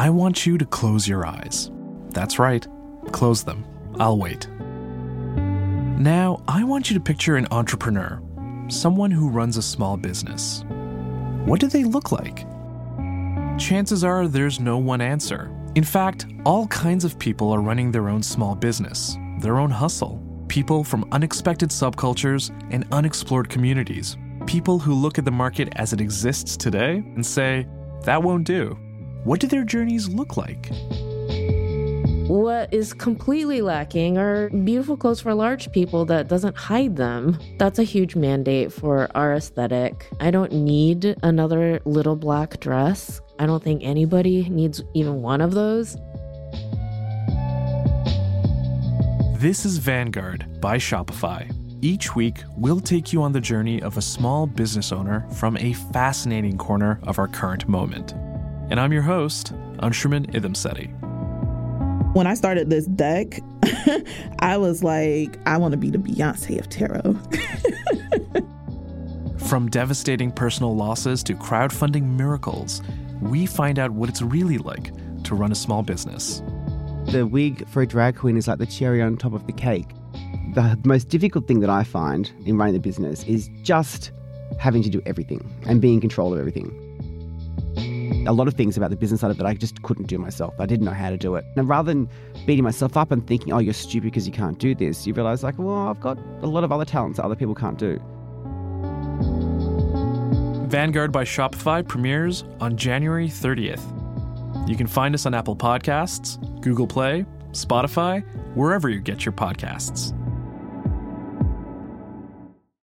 I want you to close your eyes. That's right, close them. I'll wait. Now, I want you to picture an entrepreneur, someone who runs a small business. What do they look like? Chances are there's no one answer. In fact, all kinds of people are running their own small business, their own hustle. People from unexpected subcultures and unexplored communities. People who look at the market as it exists today and say, that won't do. What do their journeys look like? What is completely lacking are beautiful clothes for large people that doesn't hide them. That's a huge mandate for our aesthetic. I don't need another little black dress. I don't think anybody needs even one of those. This is Vanguard by Shopify. Each week, we'll take you on the journey of a small business owner from a fascinating corner of our current moment. And I'm your host, Anshuman Idhimsetti. When I started this deck, I was like, I want to be the Beyonce of tarot. From devastating personal losses to crowdfunding miracles, we find out what it's really like to run a small business. The wig for a drag queen is like the cherry on top of the cake. The most difficult thing that I find in running the business is just having to do everything and being in control of everything. A lot of things about the business side of it I just couldn't do myself. I didn't know how to do it. And rather than beating myself up and thinking, oh, you're stupid because you can't do this, you realize like, well, I've got a lot of other talents that other people can't do. Vanguard by Shopify premieres on January 30th. You can find us on Apple Podcasts, Google Play, Spotify, wherever you get your podcasts.